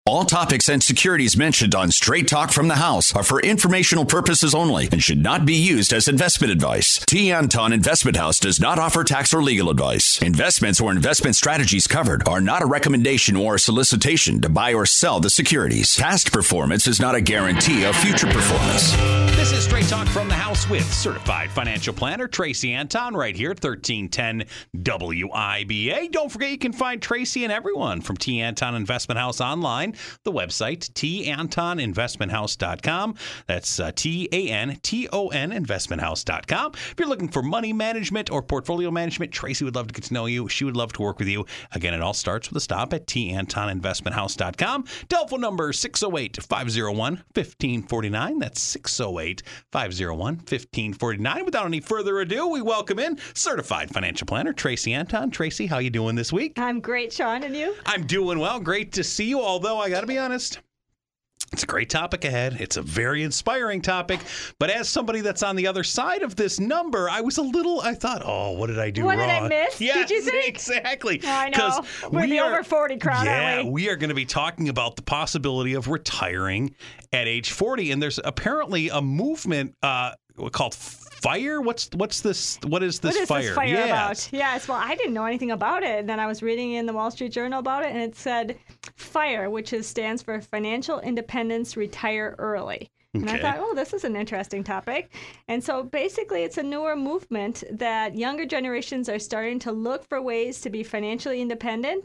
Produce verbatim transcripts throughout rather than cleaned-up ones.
All topics and securities mentioned on Straight Talk from the House are for informational purposes only and should not be used as investment advice. T. Anton Investment House does not offer tax or legal advice. Investments or investment strategies covered are not a recommendation or a solicitation to buy or sell the securities. Past performance is not a guarantee of future performance. This is Straight Talk from the House with certified financial planner Tracy Anton right here at thirteen ten W I B A. Don't forget you can find Tracy and everyone from T. Anton Investment House online. The website, T Anton Investment House dot com. That's uh, T A N T O N Investment House dot com. If you're looking for money management or portfolio management, Tracy would love to get to know you. She would love to work with you. Again, it all starts with a stop at T Anton Investment House dot com. Telephone number six oh eight, five oh one, one five four nine. That's six oh eight, five oh one, one five four nine. Without any further ado, we welcome in certified financial planner Tracy Anton. Tracy, how you doing this week? I'm great, Sean, and you? I'm doing well. Great to see you, although I got to be honest, it's a great topic ahead. It's a very inspiring topic. But as somebody that's on the other side of this number, I was a little, I thought, oh, what did I do what wrong? What did I miss? Yes, did you think? Exactly. Oh, I know. We're we the are, over forty crowd, yeah, aren't we? we are going to be talking about the possibility of retiring at age forty. And there's apparently a movement uh, called FIRE. What's what's this? What is this what is FIRE? This FIRE yeah. about? Yes. Well, I didn't know anything about it, and then I was reading in the Wall Street Journal about it, and it said FIRE, which is stands for Financial Independence, Retire Early. And Okay. I thought, oh, this is an interesting topic. And so basically, it's a newer movement that younger generations are starting to look for ways to be financially independent.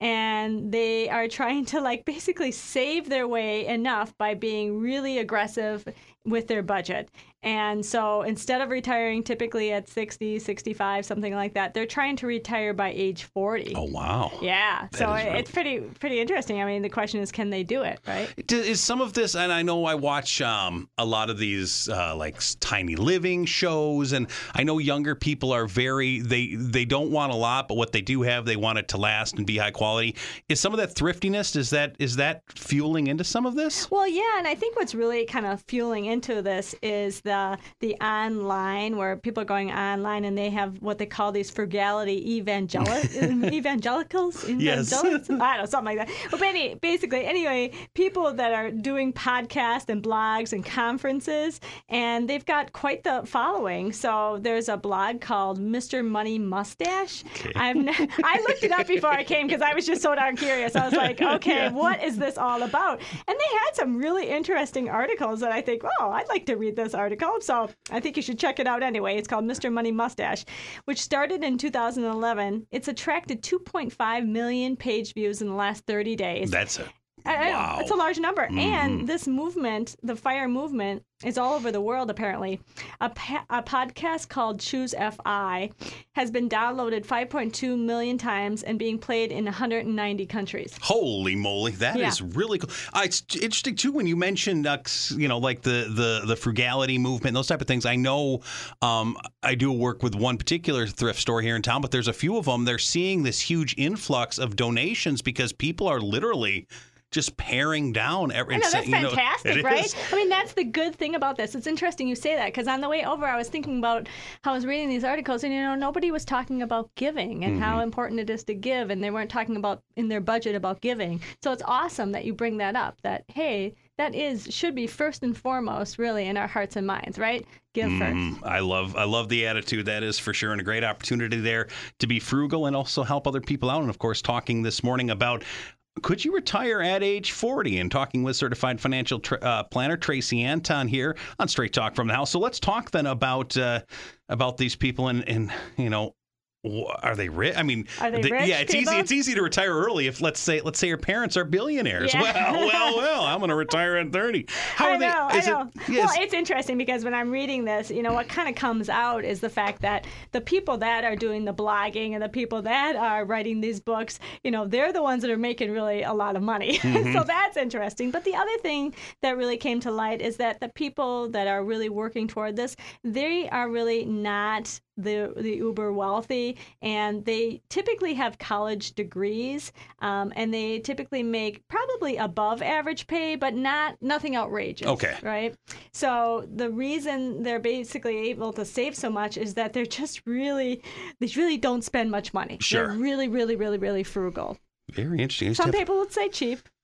And they are trying to, like, basically save their way enough by being really aggressive with their budget. And so instead of retiring typically at sixty, sixty-five, something like that, they're trying to retire by age forty. Oh, wow. Yeah. That So is really- it's pretty pretty interesting. I mean, the question is, can they do it, right? Is some of this, and I know I watch um, a lot of these uh, like tiny living shows, and I know younger people are very, they they don't want a lot, but what they do have, they want it to last and be high quality. Is some of that thriftiness, is that is that fueling into some of this? Well, yeah, and I think what's really kind of fueling into this is the the online, where people are going online and they have what they call these frugality evangeli- evangelicals? Yes. Evangelicals? I don't know, something like that. But any, basically, anyway, people that are doing podcasts and blogs and conferences, and they've got quite the following. So there's a blog called Mister Money Mustache. Okay. I've ne- I looked it up before I came because I was just so darn curious. I was like, okay, Yeah. what is this all about? And they had some really interesting articles that I think, oh, I'd like to read this article. So I think you should check it out anyway. It's called Mister Money Mustache, which started in two thousand eleven. It's attracted two point five million page views in the last thirty days. That's a I, I know, wow. it's a large number. Mm-hmm. And this movement, the FIRE movement, is all over the world, apparently. A, pa- a podcast called Choose F I has been downloaded five point two million times and being played in one hundred ninety countries. Holy moly, that Yeah. is really cool. Uh, it's interesting too when you mentioned, uh, you know, like the, the the frugality movement, those type of things. I know um, I do work with one particular thrift store here in town, but there's a few of them. They're seeing this huge influx of donations because people are literally just paring down every. I know, that's you know, fantastic, it right? is. I mean, that's the good thing about this. It's interesting you say that, because on the way over, I was thinking about how I was reading these articles, and, you know, nobody was talking about giving and mm-hmm. how important it is to give, and they weren't talking about in their budget about giving. So it's awesome that you bring that up, that, hey, that is should be first and foremost, really, in our hearts and minds, right? Give Mm, first. I love I love the attitude. That is for sure, and a great opportunity there to be frugal and also help other people out. And, of course, talking this morning about could you retire at age forty? And talking with certified financial tra- uh, planner Tracy Anton here on Straight Talk from the House. So let's talk then about uh, about these people and, and you know, are they rich? I mean, Are they the, rich yeah, it's people? easy. It's easy to retire early if let's say let's say your parents are billionaires. Yeah. Well, well, well. I'm going to retire at thirty. How I are they? know, is I know. It, yes. Well, it's interesting because when I'm reading this, you know, what kind of comes out is the fact that the people that are doing the blogging and the people that are writing these books, you know, they're the ones that are making really a lot of money. Mm-hmm. So that's interesting. But the other thing that really came to light is that the people that are really working toward this, they are really not the the uber wealthy, and they typically have college degrees, um, and they typically make probably above average pay, but not nothing outrageous. Okay. Right? So the reason they're basically able to save so much is that they're just really, they really don't spend much money. Sure. They're really, really, really, really frugal. Very interesting. Some people would say cheap.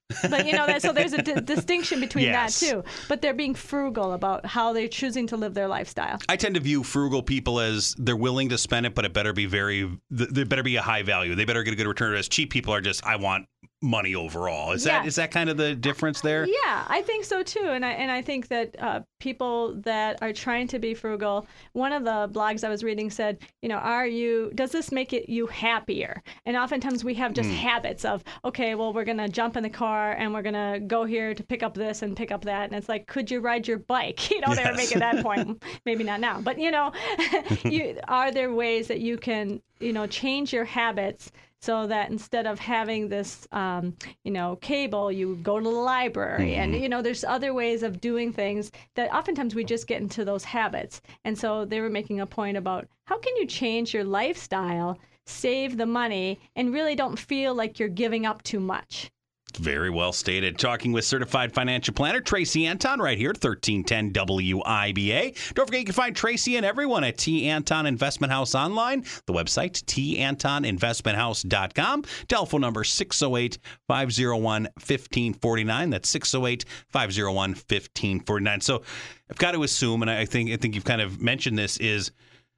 But, you know, that, so there's a d- distinction between Yes. that, too. But they're being frugal about how they're choosing to live their lifestyle. I tend to view frugal people as they're willing to spend it, but it better be very, th- there better be a high value. They better get a good return. As cheap people are just, I want money overall. Is that Yeah. is that kind of the difference there? Yeah, I think so too, and I and I think that uh, people that are trying to be frugal. One of the blogs I was reading said, you know, are you? Does this make it you happier? And oftentimes we have just mm. habits of, okay, well, we're gonna jump in the car and we're gonna go here to pick up this and pick up that, and it's like, could you ride your bike? You know, yes. They were making that point. Maybe not now, but you know, you, are there ways that you can, you know, change your habits? So that instead of having this, um, you know, cable, you go to the library. Mm-hmm. And, you know, there's other ways of doing things that oftentimes we just get into those habits. And so they were making a point about how can you change your lifestyle, save the money, and really don't feel like you're giving up too much. Very well stated. Talking with certified financial planner Tracy Anton right here at thirteen ten W I B A. Don't forget you can find Tracy and everyone at T. Anton Investment House online. The website, T Anton Investment House dot com. Telephone number six oh eight, five oh one, one five four nine. That's six oh eight, five oh one, one five four nine. So I've got to assume, and I think I think you've kind of mentioned this, is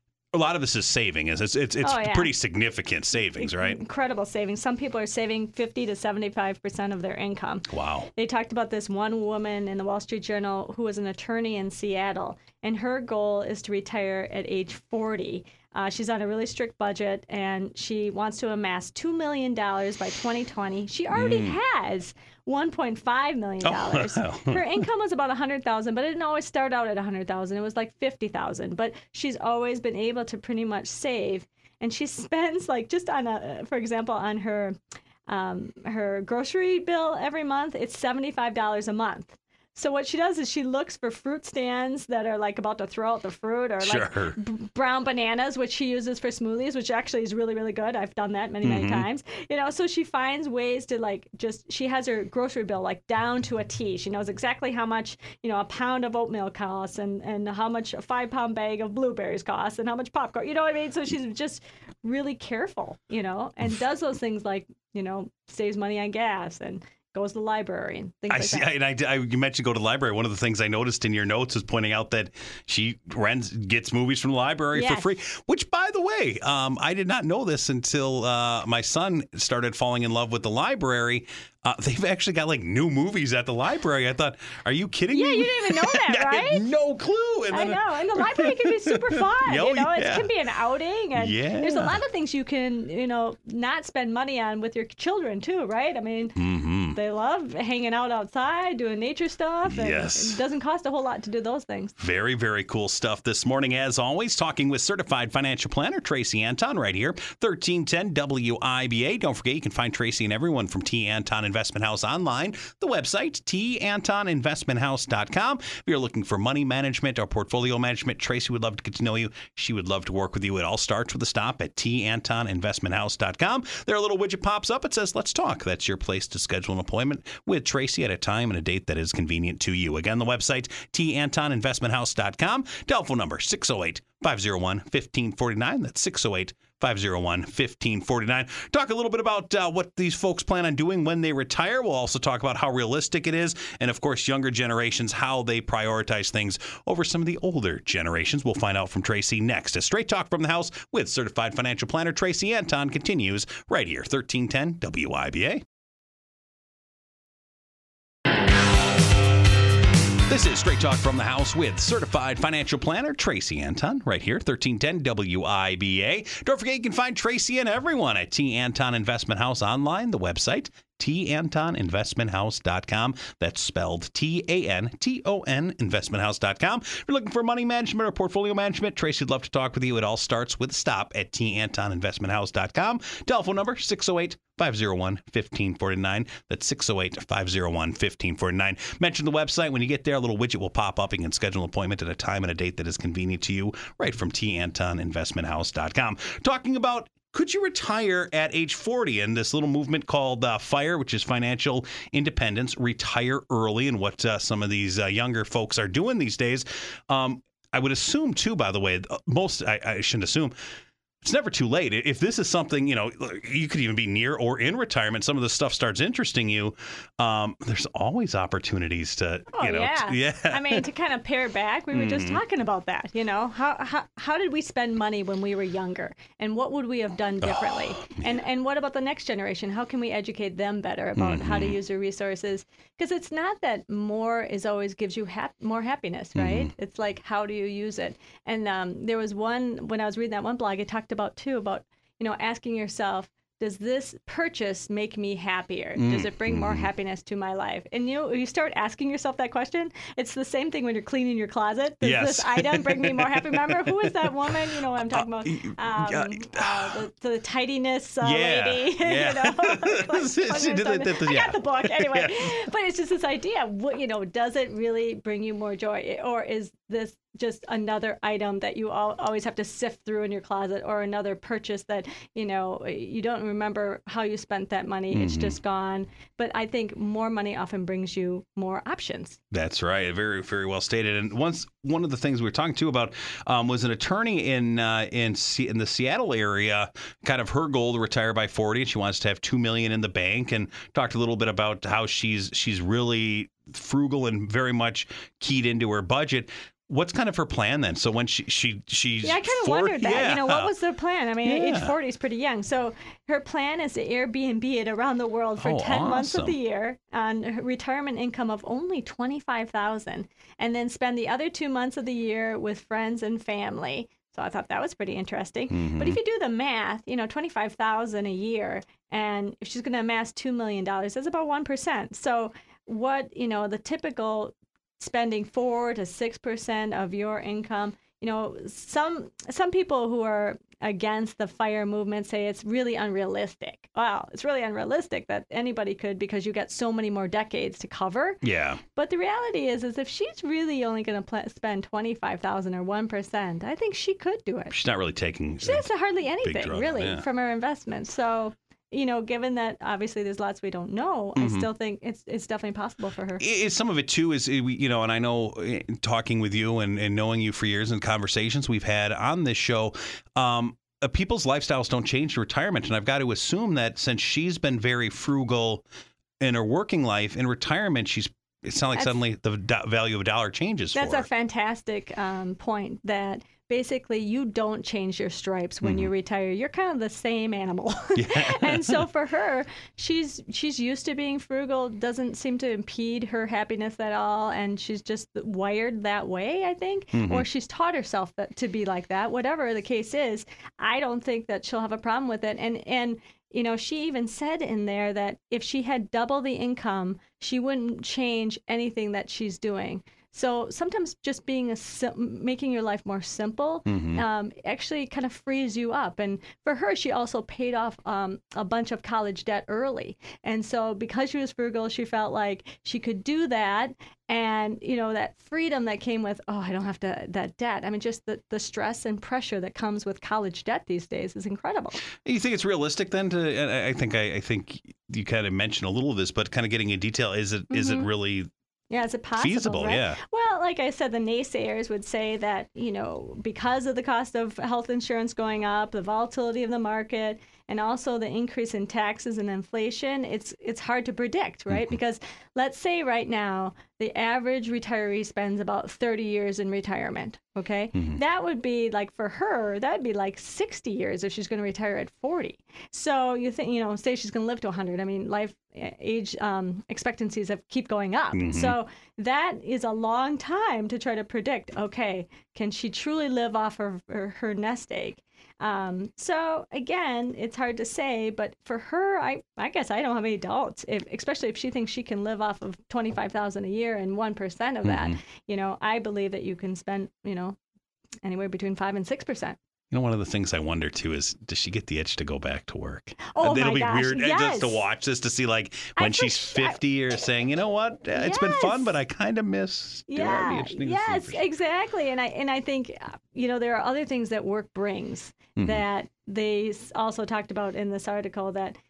a lot of this is saving. It's it's, it's oh, yeah. pretty significant savings, right? Incredible savings. Some people are saving fifty to seventy-five percent of their income. Wow. They talked about this one woman in the Wall Street Journal who was an attorney in Seattle, and her goal is to retire at age forty. Uh, she's on a really strict budget, and she wants to amass two million dollars by twenty twenty. She already mm. has one point five million dollars. Oh, wow. Her income was about one hundred thousand dollars, but it didn't always start out at one hundred thousand dollars. It was like fifty thousand dollars. But she's always been able to pretty much save. And she spends, like, just on a, for example, on her um, her grocery bill every month, it's seventy-five dollars a month. So what she does is she looks for fruit stands that are like about to throw out the fruit, or sure. like b- brown bananas, which she uses for smoothies, which actually is really, really good. I've done that many, mm-hmm. many times. You know, so she finds ways to like just, she has her grocery bill like down to a T. She knows exactly how much, you know, a pound of oatmeal costs, and, and how much a five pound bag of blueberries costs, and how much popcorn, you know what I mean? So she's just really careful, you know, and does those things like, you know, saves money on gas and goes to the library and things I like see, that. And I, I, you mentioned go to the library. One of the things I noticed in your notes was pointing out that she rents, gets movies from the library yes. for free, which, by the way, um, I did not know this until uh, my son started falling in love with the library. Uh, they've actually got like new movies at the library. I thought, are you kidding yeah, me? Yeah, you didn't even know that, right? I had no clue. And I then, know, and the library can be super fun. Oh, you know, yeah. It can be an outing, and yeah. there's a lot of things you can, you know, not spend money on with your children too, right? I mean, mm-hmm. they love hanging out outside, doing nature stuff, and yes. it doesn't cost a whole lot to do those things. Very, very cool stuff this morning, as always, talking with certified financial planner Tracy Anton right here, thirteen ten W I B A. Don't forget, you can find Tracy and everyone from T. Anton Investment House online. The website, T Anton Investment House dot com. If you're looking for money management or portfolio management, Tracy would love to get to know you. She would love to work with you. It all starts with a stop at T Anton Investment House dot com. There, a little widget pops up. It says, let's talk. That's your place to schedule an appointment with Tracy at a time and a date that is convenient to you. Again, the website, T Anton Investment House dot com. Telephone number, six oh eight, five oh one, one five four nine. That's six oh eight, five oh one, one five four nine. Talk a little bit about uh, what these folks plan on doing when they retire. We'll also talk about how realistic it is, and of course, younger generations, how they prioritize things over some of the older generations. We'll find out from Tracy next. A Straight Talk from the House with certified financial planner Tracy Anton continues right here, thirteen ten W I B A. This is Straight Talk from the House with certified financial planner Tracy Anton right here, thirteen ten W I B A. Don't forget, you can find Tracy and everyone at T. Anton Investment House online, the website, T Anton Investment House dot com. That's spelled T A N T O N Investment House dot com. If you're looking for money management or portfolio management, Tracy would love to talk with you. It all starts with a stop at T Anton Investment House dot com. Telephone number, six oh eight, five oh one, one five four nine. That's six oh eight, five oh one, one five four nine. Mention the website. When you get there, a little widget will pop up. You can schedule an appointment at a time and a date that is convenient to you right from T Anton Investment House dot com. Talking about, could you retire at age forty? And this little movement called uh, FIRE, which is Financial Independence, retire early, and what uh, some of these uh, younger folks are doing these days. Um, I would assume, too, by the way, most, I, I shouldn't assume, it's never too late. If this is something, you know, you could even be near or in retirement, some of this stuff starts interesting you, um, there's always opportunities to, oh, you know, yeah. t- yeah. I mean, to kind of pare back, we were mm-hmm. just talking about that, you know, how, how how did we spend money when we were younger, and what would we have done differently? Oh, and and what about the next generation? How can we educate them better about mm-hmm. how to use their resources? Because it's not that more is always gives you hap- more happiness, right? Mm-hmm. It's like, how do you use it? And um, there was one, when I was reading that one blog, it talked about too, about, you know, asking yourself, does this purchase make me happier? Mm, does it bring mm-hmm. more happiness to my life? And you know, you start asking yourself that question. It's the same thing when you're cleaning your closet. Does yes. this item bring me more happy? Remember, who is that woman? You know what I'm talking about? Um, uh, the, the tidiness uh, yeah. lady. Yeah. you know? like, she did it, that, that, I yeah. got the book anyway. Yeah. But it's just this idea. What, you know, does it really bring you more joy, or is this just another item that you all, always have to sift through in your closet, or another purchase that, you know, you don't remember how you spent that money. Mm-hmm. It's just gone. But I think more money often brings you more options. That's right. Very, very well stated. And once one of the things we were talking to about um, was an attorney in uh, in C- in the Seattle area. Kind of her goal to retire by forty, and she wants to have two million in the bank. And talked a little bit about how she's she's really frugal and very much keyed into her budget. What's kind of her plan then? So when she she she's yeah, I kind of forty, wondered that. Yeah. You know, what was the plan? I mean, yeah. age forty is pretty young. So her plan is to Airbnb it around the world for oh, ten awesome. months of the year on a retirement income of only twenty-five thousand dollars, and then spend the other two months of the year with friends and family. So I thought that was pretty interesting. Mm-hmm. But if you do the math, you know, twenty-five thousand dollars a year, and if she's going to amass two million dollars, that's about one percent. So what, you know, the typical spending four to six percent of your income. You know, some some people who are against the FIRE movement say it's really unrealistic. Wow, it's really unrealistic that anybody could, because you got so many more decades to cover. Yeah. But the reality is, is if she's really only going to pl- spend twenty-five thousand or one percent, I think she could do it. She's not really taking. She has hardly anything drug, really yeah. from her investments. So, you know, given that obviously there's lots we don't know, mm-hmm. I still think it's it's definitely possible for her. It, some of it too is, you know, and I know talking with you and, and knowing you for years and conversations we've had on this show, um, uh, people's lifestyles don't change in retirement. And I've got to assume that since she's been very frugal in her working life, in retirement, she's it's not like that's, suddenly the do- value of a dollar changes that's for her. That's a fantastic um, point, that basically you don't change your stripes when mm-hmm. you retire. You're kind of the same animal. Yeah. And so for her, she's she's used to being frugal, doesn't seem to impede her happiness at all, and she's just wired that way, I think. Mm-hmm. Or she's taught herself that, to be like that. Whatever the case is, I don't think that she'll have a problem with it. And and you know, she even said in there that if she had double the income, she wouldn't change anything that she's doing. So sometimes just being a sim- making your life more simple mm-hmm. um, actually kind of frees you up. And for her, she also paid off um, a bunch of college debt early. And so because she was frugal, she felt like she could do that. And, you know, that freedom that came with, oh, I don't have to, that debt. I mean, just the, the stress and pressure that comes with college debt these days is incredible. You think it's realistic then to, I think I, I think you kind of mentioned a little of this, but kind of getting in detail, is it mm-hmm. is it really Yeah, is it possible? Feasible, right? yeah. Well, like I said, the naysayers would say that, you know, because of the cost of health insurance going up, the volatility of the market, and also the increase in taxes and inflation, it's it's hard to predict, right? Mm-hmm. Because let's say right now, the average retiree spends about thirty years in retirement, okay? Mm-hmm. That would be like, for her, that would be like sixty years if she's going to retire at forty. So you think, you know, say she's going to live to one hundred. I mean, life age um, expectancies have keep going up. Mm-hmm. So that is a long time to try to predict, okay, can she truly live off her, her, her nest egg? Um, so again, it's hard to say, but for her, I, I guess I don't have any doubts, if, especially if she thinks she can live off of twenty-five thousand a year and one percent of that, mm-hmm. you know, I believe that you can spend, you know, anywhere between five and six percent. You know, one of the things I wonder, too, is does she get the itch to go back to work? Oh, It'll my be gosh, weird yes. just to watch this, to see, like, when I she's fifty or saying, you know what, yes. it's been fun, but I kind of miss yeah, doing Yes, exactly. And I and I think, you know, there are other things that work brings mm-hmm. that they also talked about in this article, that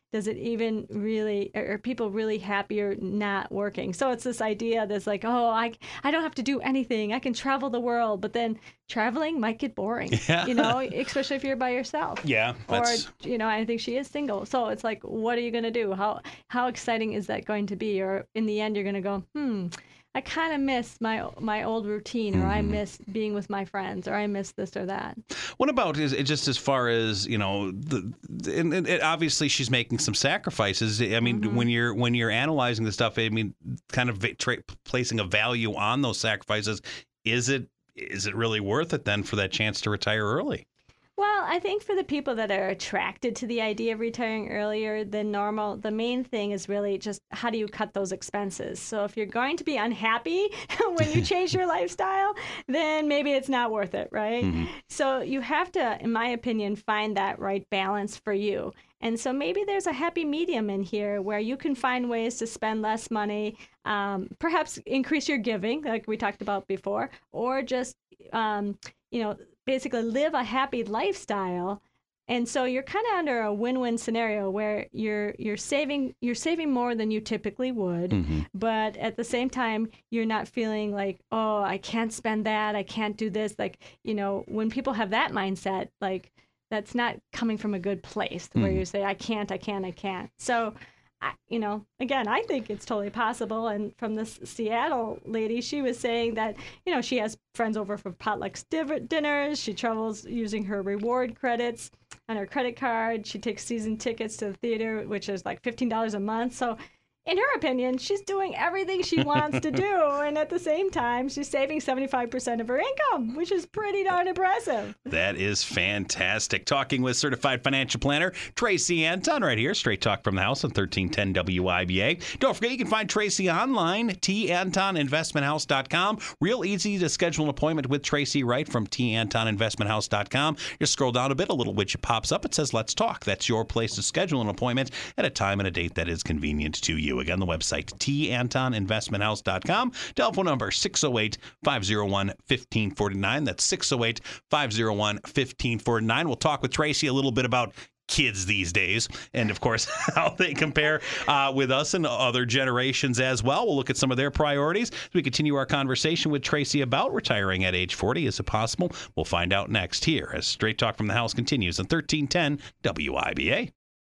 does it even really, are people really happier not working? So it's this idea that's like, oh, I, I don't have to do anything. I can travel the world. But then traveling might get boring, yeah. you know, especially if you're by yourself. Yeah. That's... Or, you know, I think she is single. So it's like, what are you going to do? How, how exciting is that going to be? Or in the end, you're going to go, hmm, I kind of miss my my old routine, or mm-hmm. I miss being with my friends, or I miss this or that. What about is it just as far as, you know, the, and, and it, obviously she's making some sacrifices. I mean, mm-hmm. when you're when you're analyzing the stuff, I mean, kind of tra- placing a value on those sacrifices, is it is it really worth it then for that chance to retire early? Well, I think for the people that are attracted to the idea of retiring earlier than normal, the main thing is really just how do you cut those expenses? So if you're going to be unhappy when you change your lifestyle, then maybe it's not worth it, right? Mm-hmm. So you have to, in my opinion, find that right balance for you. And so maybe there's a happy medium in here where you can find ways to spend less money, um, perhaps increase your giving, like we talked about before, or just, um, you know, basically live a happy lifestyle. And so you're kind of under a win-win scenario where you're you're saving you're saving more than you typically would, mm-hmm. but at the same time you're not feeling like, oh, I can't spend that, I can't do this. Like, you know, when people have that mindset, like that's not coming from a good place where mm-hmm. you say, I can't, I can't, I can't. So I, you know, again, I think it's totally possible. And from this Seattle lady, she was saying that, you know, she has friends over for potluck div- dinners. She travels using her reward credits on her credit card. She takes season tickets to the theater, which is like fifteen dollars a month. So in her opinion, she's doing everything she wants to do. And at the same time, she's saving seventy-five percent of her income, which is pretty darn impressive. That is fantastic. Talking with certified financial planner Tracy Anton right here. Straight Talk from the House on thirteen ten W I B A. Don't forget, you can find Tracy online, T Anton Investment House dot com. Real easy to schedule an appointment with Tracy right from T Anton Investment House dot com. Just scroll down a bit, a little widget pops up. It says, let's talk. That's your place to schedule an appointment at a time and a date that is convenient to you. Again, the website, T Anton Investment House dot com. Telephone number six oh eight, five oh one, one five four nine. That's six oh eight, five oh one, one five four nine. We'll talk with Tracy a little bit about kids these days and, of course, how they compare uh, with us and other generations as well. We'll look at some of their priorities as we continue our conversation with Tracy about retiring at age forty. Is it possible? We'll find out next here as Straight Talk from the House continues on thirteen ten W I B A.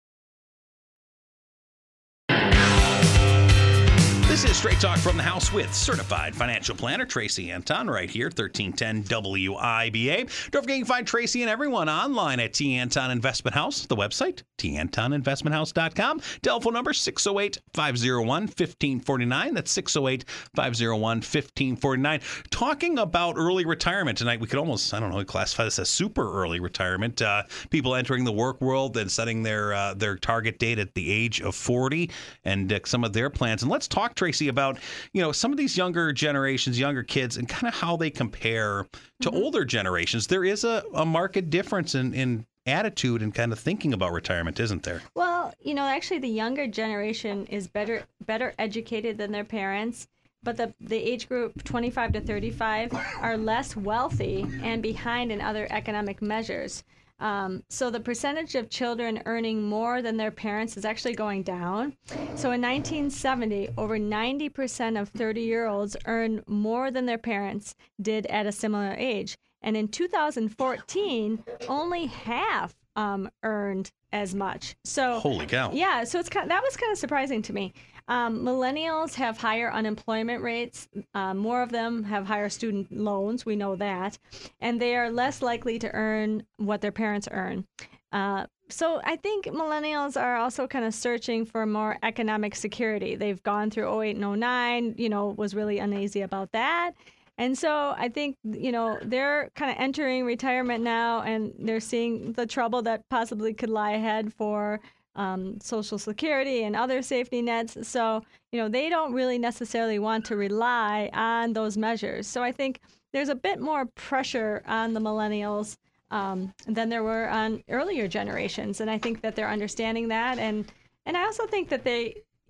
This is Straight Talk from the House with certified financial planner Tracy Anton right here, thirteen ten W I B A. Don't forget you can find Tracy and everyone online at T Anton Investment House, the website, T Anton Investment House dot com. Telephone number six oh eight, five oh one, one five four nine. That's six oh eight, five oh one, one five four nine. Talking about early retirement tonight, we could almost, I don't know, classify this as super early retirement. Uh, people entering the work world and setting their uh, their target date at the age of forty and uh, some of their plans. And let's talk, Tracy, about, you know, some of these younger generations, younger kids, and kind of how they compare to mm-hmm. older generations. There is a, a marked difference in, in attitude and kind of thinking about retirement, isn't there? Well, you know, actually the younger generation is better better educated than their parents, but the the age group twenty-five to thirty-five are less wealthy and behind in other economic measures. Um, so the percentage of children earning more than their parents is actually going down. So in nineteen seventy, over ninety percent of thirty-year-olds earned more than their parents did at a similar age. And in two thousand fourteen, only half um, earned as much. So holy cow! Yeah, so it's kind of, that was kind of surprising to me. Um, millennials have higher unemployment rates. Uh, more of them have higher student loans. We know that. And they are less likely to earn what their parents earn. Uh, so I think millennials are also kind of searching for more economic security. They've gone through oh eight and oh nine, you know, was really uneasy about that. And so I think, you know, they're kind of entering retirement now, and they're seeing the trouble that possibly could lie ahead for Um, Social Security and other safety nets. So, you know, they don't really necessarily want to rely on those measures. So I think there's a bit more pressure on the millennials um, than there were on earlier generations. And I think that they're understanding that. And, and I also think that they,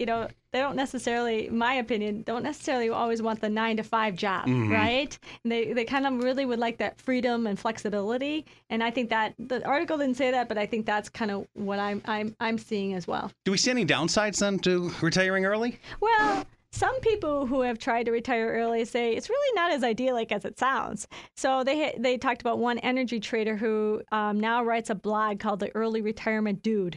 you know, they don't necessarily, in my opinion, don't necessarily always want the nine to five job, Mm-hmm. right? And they, they kind of really would like that freedom and flexibility. And I think that the article didn't say that, but I think that's kind of what I'm, I'm, I'm seeing as well. Do we see any downsides then to retiring early? Well, some people who have tried to retire early say it's really not as idyllic as it sounds. So they they talked about one energy trader who um, now writes a blog called The Early Retirement Dude,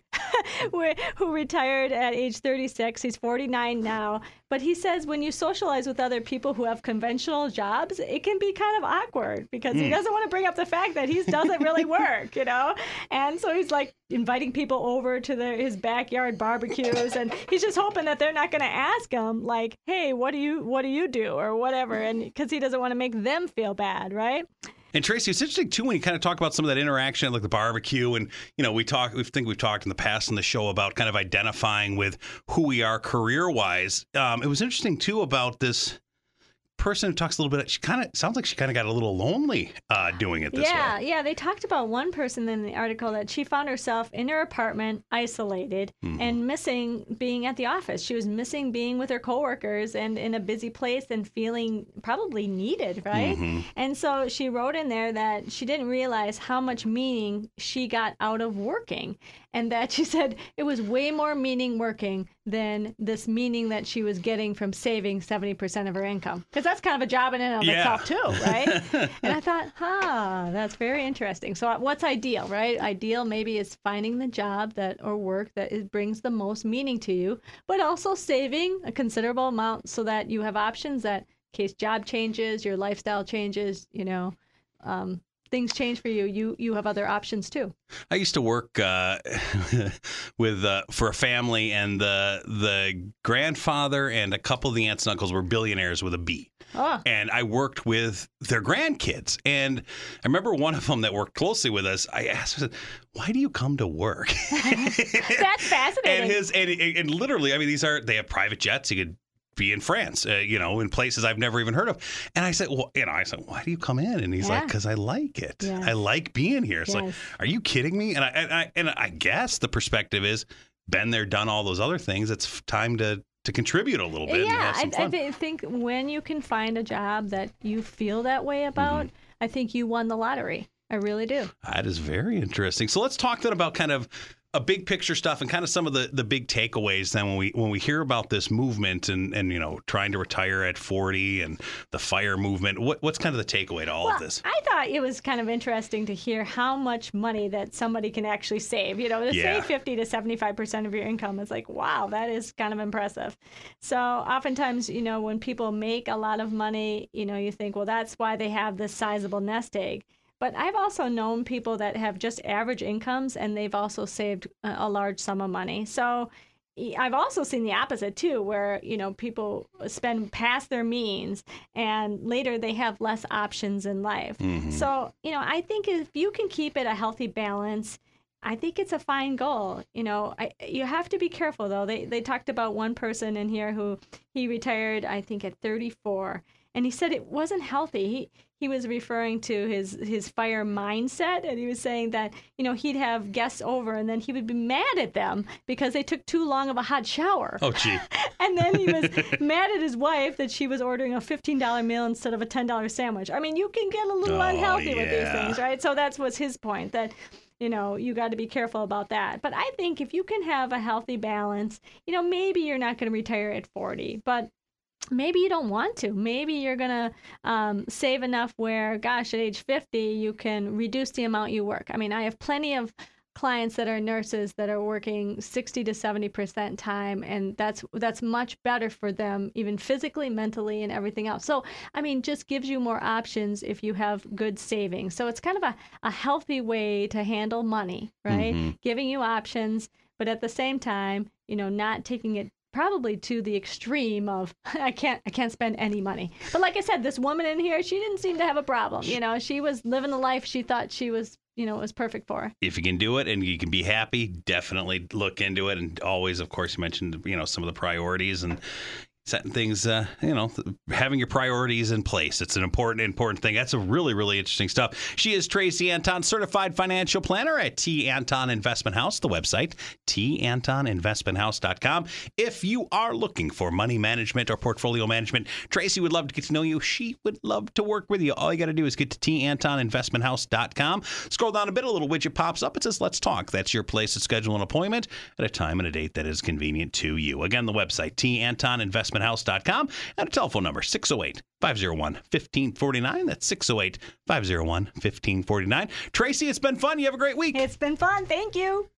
who retired at age thirty-six. He's forty-nine now. But he says when you socialize with other people who have conventional jobs, it can be kind of awkward because mm. he doesn't want to bring up the fact that he doesn't really work, you know? And so he's like inviting people over to the, his backyard barbecues, and he's just hoping that they're not going to ask him like, hey, what do you what do you do or whatever, and because he doesn't want to make them feel bad, right? And Tracy, it's interesting too when you kind of talk about some of that interaction, like the barbecue, and you know, we talk. We think we've talked in the past on the show about kind of identifying with who we are career-wise. Um, it was interesting too about this person who talks a little bit. She kind of sounds like she kind of got a little lonely uh, doing it this yeah, way. Yeah, yeah. They talked about one person in the article that she found herself in her apartment, isolated, mm-hmm. and missing being at the office. She was missing being with her coworkers and in a busy place and feeling probably needed, right? Mm-hmm. And so she wrote in there that she didn't realize how much meaning she got out of working, and that she said it was way more meaning working than this meaning that she was getting from saving seventy percent of her income. Because that's kind of a job in and of yeah. itself too, right? And I thought, huh, that's very interesting. So what's ideal, right? Ideal maybe is finding the job that or work that is, brings the most meaning to you, but also saving a considerable amount so that you have options that in case job changes, your lifestyle changes, you know, um, things change for you, you you have other options too. I used to work uh, with uh, for a family, and the the grandfather and a couple of the aunts and uncles were billionaires with a B. Oh. And I worked with their grandkids. And I remember one of them that worked closely with us, I asked her, why do you come to work? That's fascinating. And his and, and literally, I mean, these are, they have private jets. You could be in France, uh, you know, in places I've never even heard of. And I said, well, you know, I said, why do you come in? And he's yeah. like, because I like it. Yes. I like being here. It's yes. like, are you kidding me? And I, and I and I guess the perspective is, been there, done all those other things. It's time to to contribute a little bit. Yeah, and have some I, fun. I think when you can find a job that you feel that way about, mm-hmm. I think you won the lottery. I really do. That is very interesting. So let's talk then about kind of a big picture stuff and kind of some of the, the big takeaways then when we when we hear about this movement and, and you know, trying to retire at forty and the FIRE movement. What what's kind of the takeaway to all well, of this? I thought it was kind of interesting to hear how much money that somebody can actually save. You know, to yeah. save fifty to seventy-five percent of your income is like, wow, that is kind of impressive. So oftentimes, you know, when people make a lot of money, you know, you think, well, that's why they have this sizable nest egg. But I've also known people that have just average incomes, and they've also saved a, a large sum of money. So I've also seen the opposite, too, where, you know, people spend past their means, and later they have less options in life. Mm-hmm. So, you know, I think if you can keep it a healthy balance, I think it's a fine goal. You know, I, you have to be careful, though. They, they talked about one person in here who he retired, I think, at thirty-four. And he said it wasn't healthy. He he was referring to his, his FIRE mindset, and he was saying that, you know, he'd have guests over, and then he would be mad at them because they took too long of a hot shower. Oh, gee. And then he was mad at his wife that she was ordering a fifteen dollar meal instead of a ten dollar sandwich. I mean, you can get a little oh, unhealthy yeah. with these things, right? So that was his point, that, you know, you got to be careful about that. But I think if you can have a healthy balance, you know, maybe you're not going to retire at forty, but maybe you don't want to. Maybe you're going to um, save enough where, gosh, at age fifty, you can reduce the amount you work. I mean, I have plenty of clients that are nurses that are working sixty to seventy percent time, and that's that's much better for them, even physically, mentally, and everything else. So, I mean, just gives you more options if you have good savings. So it's kind of a, a healthy way to handle money, right? Mm-hmm. Giving you options, but at the same time, you know, not taking it probably to the extreme of I can't I can't spend any money. But like I said, this woman in here, she didn't seem to have a problem. You know, she was living the life she thought she was, you know, it was perfect for her. If you can do it and you can be happy, definitely look into it. And always, of course, you mentioned, you know, some of the priorities. And setting things, uh, you know, having your priorities in place. It's an important, important thing. That's a really, really interesting stuff. She is Tracy Anton, certified financial planner at T. Anton Investment House, the website, T Anton Investment House dot com. If you are looking for money management or portfolio management, Tracy would love to get to know you. She would love to work with you. All you got to do is get to T Anton Investment House dot com. Scroll down a bit, a little widget pops up. It says, let's talk. That's your place to schedule an appointment at a time and a date that is convenient to you. Again, the website, T Anton Investment House dot com, and a telephone number, six oh eight, five oh one, one five four nine. That's six oh eight, five oh one, one five four nine. Tracy, it's been fun. You have a great week. It's been fun. Thank you.